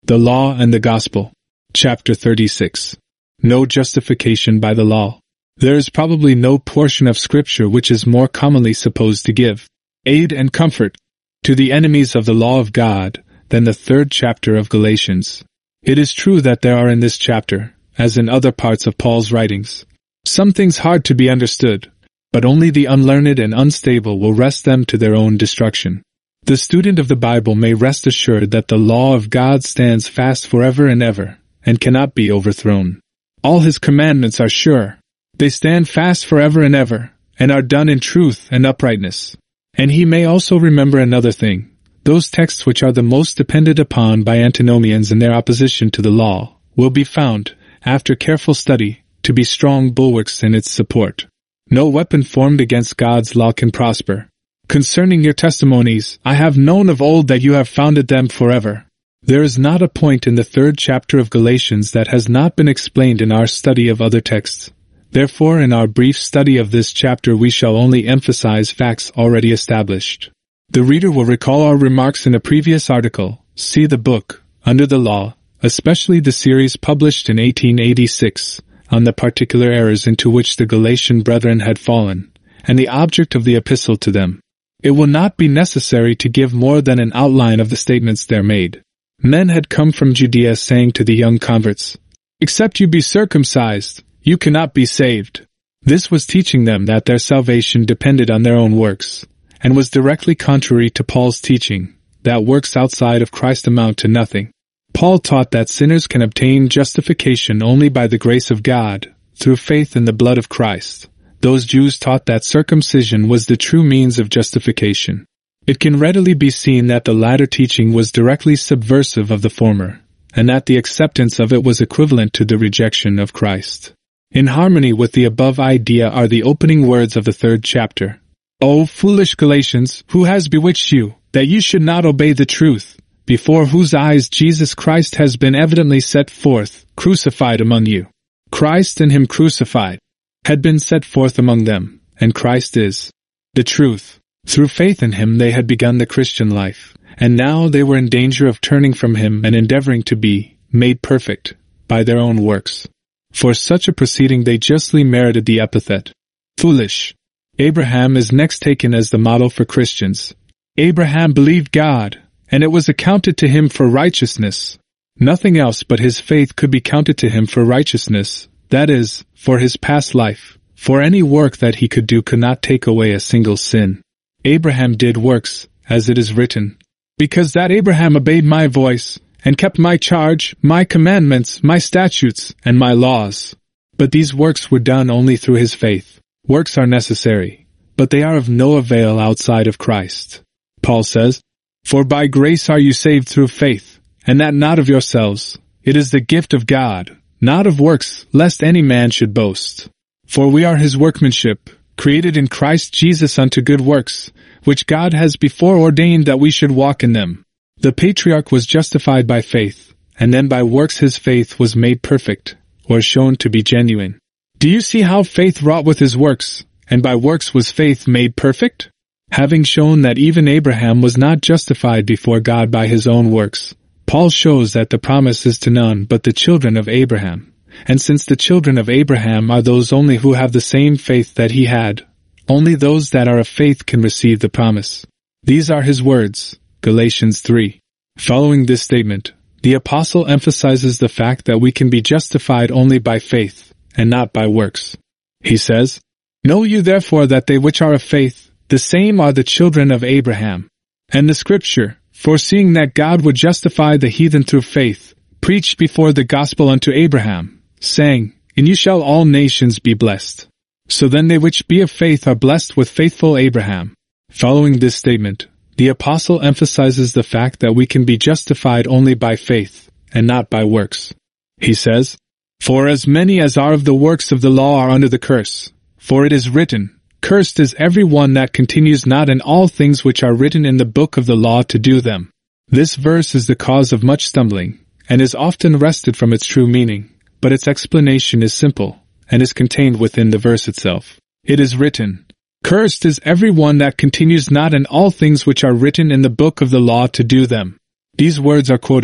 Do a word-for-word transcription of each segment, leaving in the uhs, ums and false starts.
The Law and the Gospel. Chapter thirty-six. No justification by the law. There is probably no portion of Scripture which is more commonly supposed to give aid and comfort to the enemies of the law of God than the third chapter of Galatians. It is true that there are in this chapter, as in other parts of Paul's writings, some things hard to be understood, but only the unlearned and unstable will wrest them to their own destruction. The student of the Bible may rest assured that the law of God stands fast forever and ever, and cannot be overthrown. All his commandments are sure. They stand fast forever and ever, and are done in truth and uprightness. And he may also remember another thing. Those texts which are the most depended upon by antinomians in their opposition to the law will be found, after careful study, to be strong bulwarks in its support. No weapon formed against God's law can prosper. Concerning your testimonies, I have known of old that you have founded them forever. There is not a point in the third chapter of Galatians that has not been explained in our study of other texts. Therefore, in our brief study of this chapter we shall only emphasize facts already established. The reader will recall our remarks in a previous article, see the book, Under the Law, especially the series published in eighteen eighty-six, on the particular errors into which the Galatian brethren had fallen, and the object of the epistle to them. It will not be necessary to give more than an outline of the statements there made. Men had come from Judea saying to the young converts, "Except you be circumcised, you cannot be saved." This was teaching them that their salvation depended on their own works, and was directly contrary to Paul's teaching, that works outside of Christ amount to nothing. Paul taught that sinners can obtain justification only by the grace of God, through faith in the blood of Christ. Those Jews taught that circumcision was the true means of justification. It can readily be seen that the latter teaching was directly subversive of the former, and that the acceptance of it was equivalent to the rejection of Christ. In harmony with the above idea are the opening words of the third chapter. O foolish Galatians, who has bewitched you, that you should not obey the truth, before whose eyes Jesus Christ has been evidently set forth, crucified among you. Christ and him crucified had been set forth among them, and Christ is the truth. Through faith in him they had begun the Christian life, and now they were in danger of turning from him and endeavoring to be made perfect by their own works. For such a proceeding they justly merited the epithet foolish. Abraham is next taken as the model for Christians. Abraham believed God, and it was accounted to him for righteousness. Nothing else but his faith could be counted to him for righteousness, that is, for his past life, for any work that he could do could not take away a single sin. Abraham did works, as it is written, "Because that Abraham obeyed my voice, and kept my charge, my commandments, my statutes, and my laws." But these works were done only through his faith. Works are necessary, but they are of no avail outside of Christ. Paul says, "For by grace are you saved through faith, and that not of yourselves. It is the gift of God, not of works, lest any man should boast. For we are his workmanship, created in Christ Jesus unto good works, which God has before ordained that we should walk in them." The patriarch was justified by faith, and then by works his faith was made perfect, or shown to be genuine. Do you see how faith wrought with his works, and by works was faith made perfect? Having shown that even Abraham was not justified before God by his own works, Paul shows that the promise is to none but the children of Abraham. And since the children of Abraham are those only who have the same faith that he had, only those that are of faith can receive the promise. These are his words, Galatians three. Following this statement, the apostle emphasizes the fact that we can be justified only by faith, and not by works. He says, "Know you therefore that they which are of faith, the same are the children of Abraham. And the Scripture, foreseeing that God would justify the heathen through faith, preached before the gospel unto Abraham, saying, In you shall all nations be blessed. So then they which be of faith are blessed with faithful Abraham." Following this statement, the apostle emphasizes the fact that we can be justified only by faith, and not by works. He says, "For as many as are of the works of the law are under the curse. For it is written, Cursed is every one that continues not in all things which are written in the book of the law to do them." This verse is the cause of much stumbling, and is often wrested from its true meaning, but its explanation is simple, and is contained within the verse itself. It is written, Cursed is every one that continues not in all things which are written in the book of the law to do them. These words are quoted,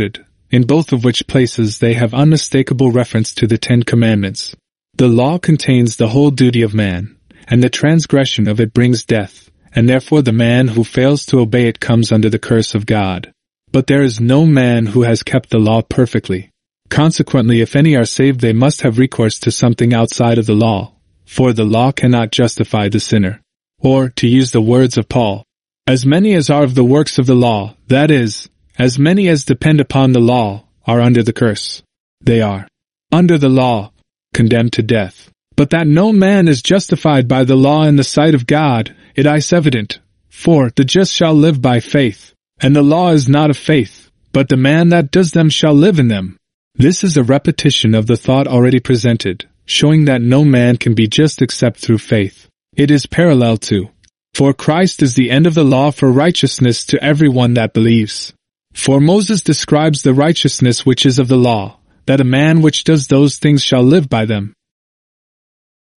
in both of which places they have unmistakable reference to the Ten Commandments. The law contains the whole duty of man, and the transgression of it brings death, and therefore the man who fails to obey it comes under the curse of God. But there is no man who has kept the law perfectly. Consequently, if any are saved, they must have recourse to something outside of the law, for the law cannot justify the sinner. Or, to use the words of Paul, as many as are of the works of the law, that is, as many as depend upon the law, are under the curse. They are under the law, condemned to death. But that no man is justified by the law in the sight of God, it is evident. For the just shall live by faith, and the law is not of faith, but the man that does them shall live in them. This is a repetition of the thought already presented, showing that no man can be just except through faith. It is parallel to, for Christ is the end of the law for righteousness to everyone that believes. For Moses describes the righteousness which is of the law, that a man which does those things shall live by them.